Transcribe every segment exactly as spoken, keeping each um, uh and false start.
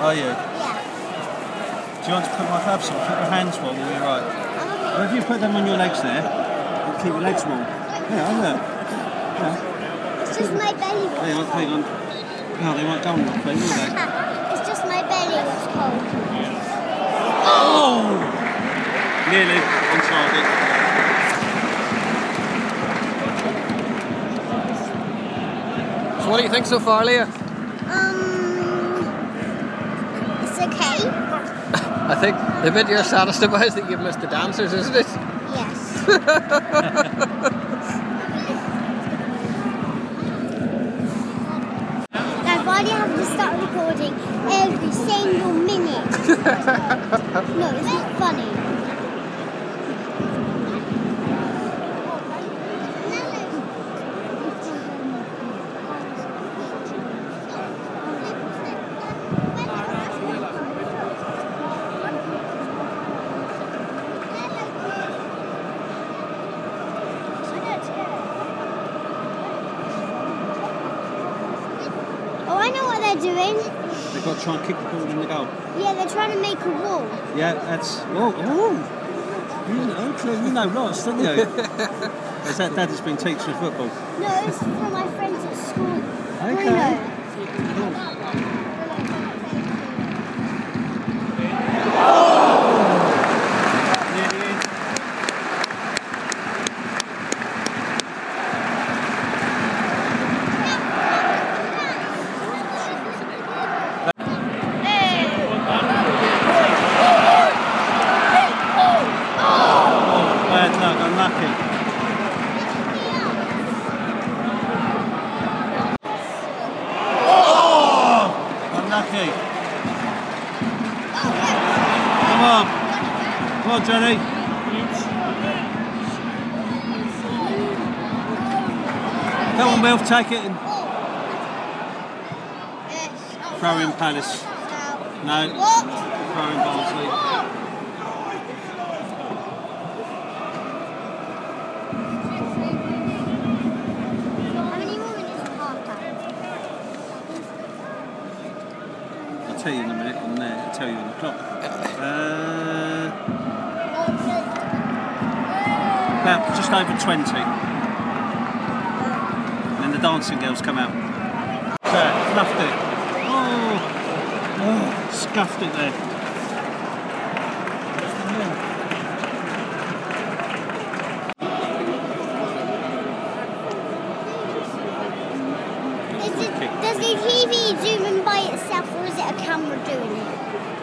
Are you? Yeah. Do you want to put my gloves on? Put your hands warm, will you right? Okay. Well, if you put them on your legs there, it'll keep your legs warm. Yeah, look. Yeah. It's just my belly was Hang on, cold. hang on. No, they won't go on your feet, will they? It's just my belly was cold. Oh! Nearly on target. So what do you think so far, Leah? Um, it's okay. I think the bit you're saddest about is that you've missed the dancers, isn't it? Yes. Now, why do you have to start recording every single minute? No, it's not funny. Oh, I know what they're doing. They've got to try and kick the ball in the goal. Yeah, they're trying to make a wall. Yeah, that's... Oh, oh. You know, clearly you know lots, don't you? Is that Daddy's been teaching football? No, it's for my friends at school. Okay. I know. Nearly in. Oh, bad luck, unlucky. Unlucky. Come on. Come on, Johnny. Come on, Wilf, take it and throw in Palace. No. Throw in Barnsley. How many more minutes of half time? I'll tell you in a minute on there. I'll tell you on the clock. Uh, about just over twenty. And then the dancing girls come out. So, fluffed it. Oh, oh, scuffed it there. Is it, does the T V zoom in by itself, or is it a camera doing it?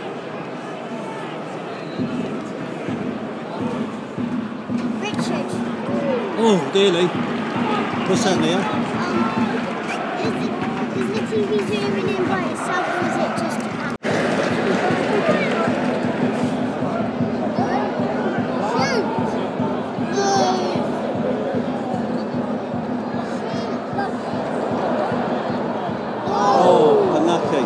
Richard, Oh, dearly. What's that, Leah? um, is it, does the T V zooming in by itself, or is it just a camera? Oh, unlucky.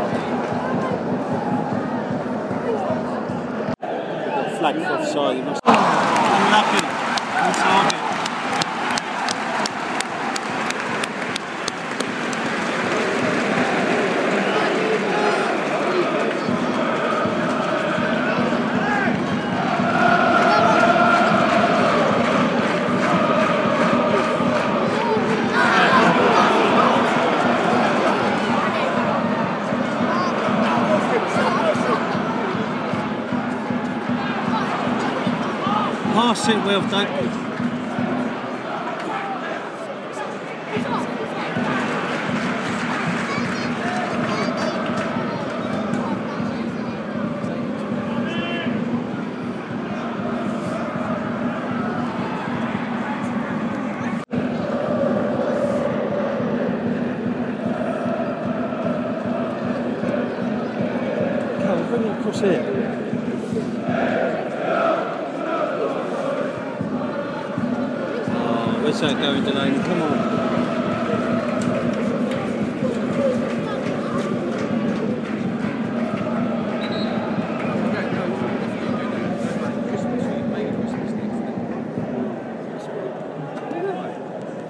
Flag for offside. You must... Unlucky. On target. Pass it, Will, don't. Come on, bring it across here. Where's that going, Delaney? Come on.